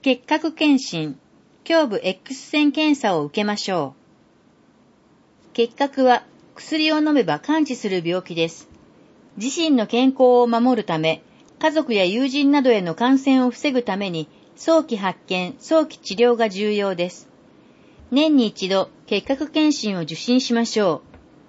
結核検診、胸部 X 線検査を受けましょう。結核は薬を飲めば完治する病気です。自身の健康を守るため、家族や友人などへの感染を防ぐために、早期発見、早期治療が重要です。年に一度、結核検診を受診しましょう。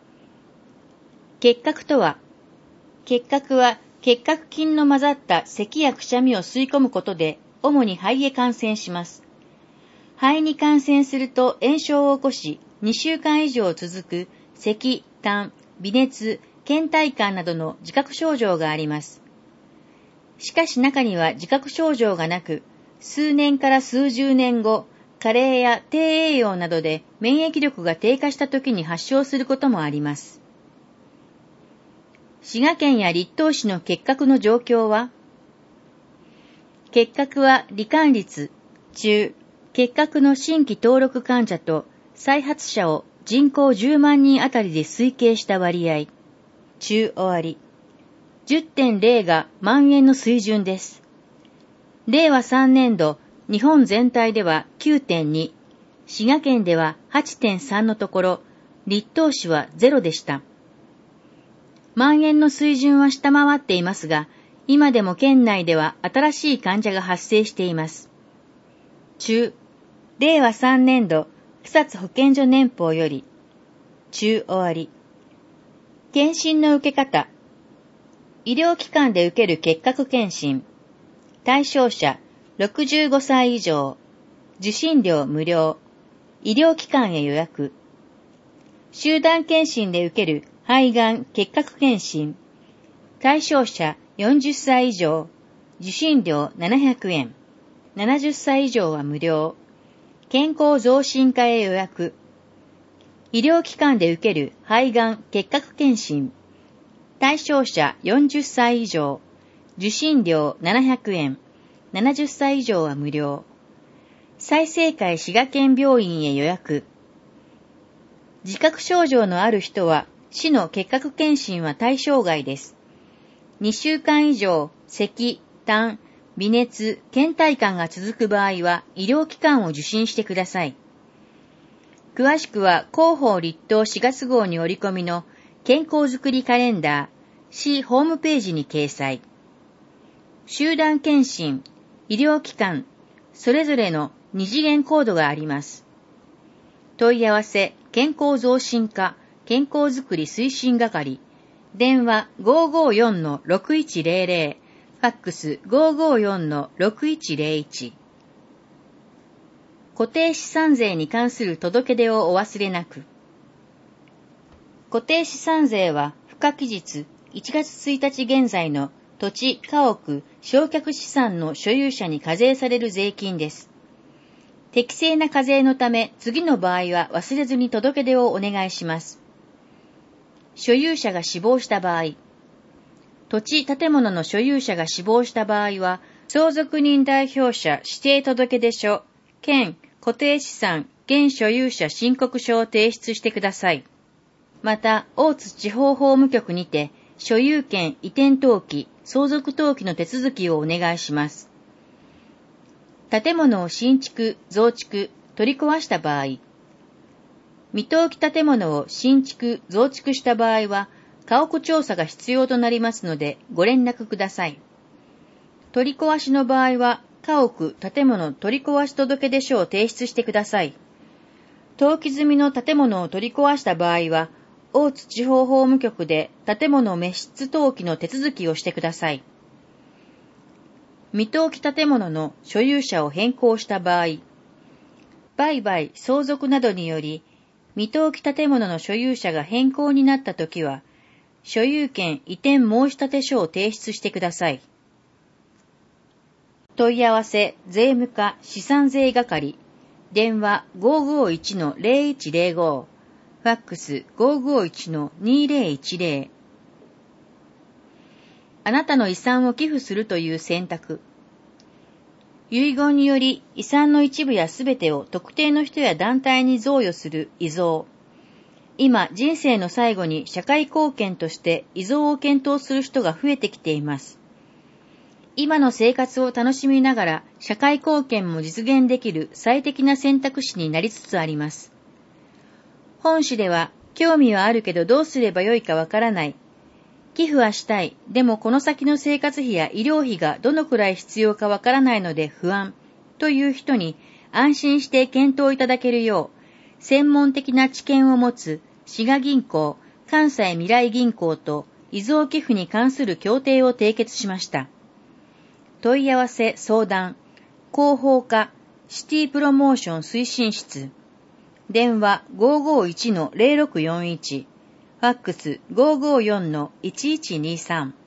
結核とは、結核は結核菌の混ざった咳やくしゃみを吸い込むことで、主に肺へ感染します。肺に感染すると炎症を起こし、2週間以上続く咳、痰、微熱、倦怠感などの自覚症状があります。しかし中には自覚症状がなく、数年から数十年後、加齢や低栄養などで免疫力が低下した時に発症することもあります。滋賀県や栗東市の結核の状況は、結核は罹患率、中、結核の新規登録患者と再発者を人口10万人あたりで推計した割合、中終わり。10.0 が蔓延の水準です。令和3年度、日本全体では 9.2、滋賀県では 8.3 のところ、栗東市は0でした。蔓延の水準は下回っていますが、今でも県内では新しい患者が発生しています。中、令和3年度、草津保健所年報より、中終わり。検診の受け方。医療機関で受ける結核検診。対象者、65歳以上。受診料無料。医療機関へ予約。集団検診で受ける肺がん結核検診。対象者、40歳以上。受診料700円。70歳以上は無料。健康増進課へ予約。医療機関で受ける肺がん結核検診。対象者40歳以上。受診料700円。70歳以上は無料。済生会滋賀県病院へ予約。自覚症状のある人は、市の結核検診は対象外です。2週間以上、咳、痰、微熱、倦怠感が続く場合は、医療機関を受診してください。詳しくは、広報栗東4月号に折り込みの健康づくりカレンダー、市ホームページに掲載。集団検診、医療機関、それぞれの2次元コードがあります。問い合わせ、健康増進課、健康づくり推進係、電話 554-6100、ファックス 554-6101。固定資産税に関する届け出をお忘れなく。固定資産税は、付加期日1月1日現在の土地、家屋、償却資産の所有者に課税される税金です。適正な課税のため、次の場合は忘れずに届け出をお願いします。所有者が死亡した場合、土地・建物の所有者が死亡した場合は、相続人代表者指定届出書、兼固定資産現所有者申告書を提出してください。また、大津地方法務局にて、所有権移転登記、相続登記の手続きをお願いします。建物を新築、増築、取り壊した場合、未登記建物を新築、増築した場合は、家屋調査が必要となりますので、ご連絡ください。取り壊しの場合は、家屋、建物取り壊し届出書を提出してください。登記済みの建物を取り壊した場合は、大津地方法務局で建物滅失登記の手続きをしてください。未登記建物の所有者を変更した場合、売買、相続などにより、未登記建物の所有者が変更になったときは、所有権移転申立書を提出してください。問い合わせ、税務課資産税係、電話 551-0105、ファックス 551-2010。あなたの遺産を寄付するという選択。遺言により遺産の一部やすべてを特定の人や団体に贈与する遺贈。今、人生の最後に社会貢献として遺贈を検討する人が増えてきています。 今の生活を楽しみながら社会貢献も実現できる最適な選択肢になりつつあります。本誌では、興味はあるけどどうすればよいかわからない。寄付はしたい。でもこの先の生活費や医療費がどのくらい必要かわからないので不安という人に安心して検討いただけるよう、専門的な知見を持つ滋賀銀行、関西未来銀行と遺贈寄付に関する協定を締結しました。問い合わせ相談、広報課、シティプロモーション推進室、電話 551-0641、ファックス 554-1123